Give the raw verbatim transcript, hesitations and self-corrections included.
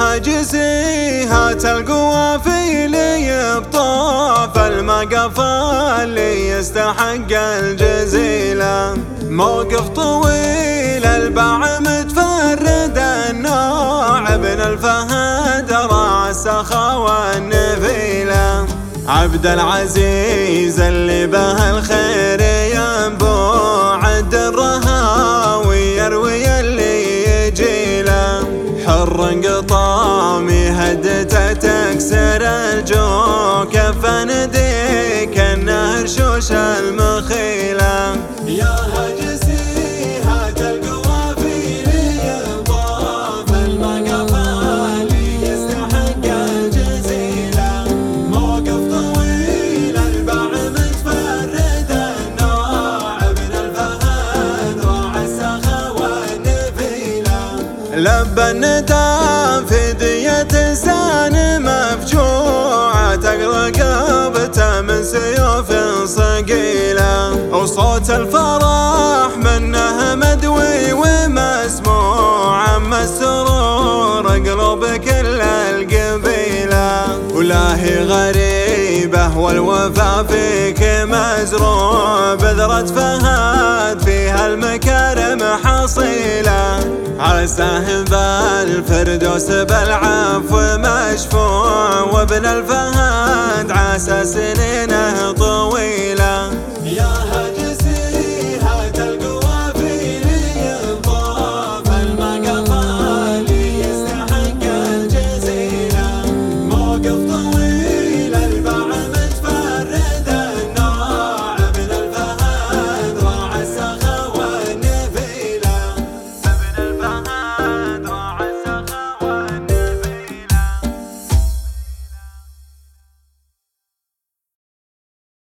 هاجسي هات القوافي بطوف المقفى اللي يستحق الجزيلة. موقف طويل الباع متفرد النوع ابن الفهد راعى السخاوة النفيلة. عبد العزيز اللي به الخير ينبوع الدرها ويروي اللي يجيله. حر قطامي هدته تكسر الجو كفن ديك النهر شوش المخيله. يا هاجسي هات القوافي ليطوف المقفى اللي يستحق الجزيله. موقف طويل الباع متفرد النوع ابن الفهد راعى السخاوة النفيله. لبى الندى في دية انسان مفجوعة تقرقبته من سيوف صقيله. وصوت الفرح منه مدوي ومسموع اما السرور قلوب كل القبيله. ولاهي غريبه والوفا فيك مزروع بذرة فهد فيها المكارم حصيله. عساه بالفردوس بالعفو مشفوع وابن الفهد عسى سنينه طويله. يا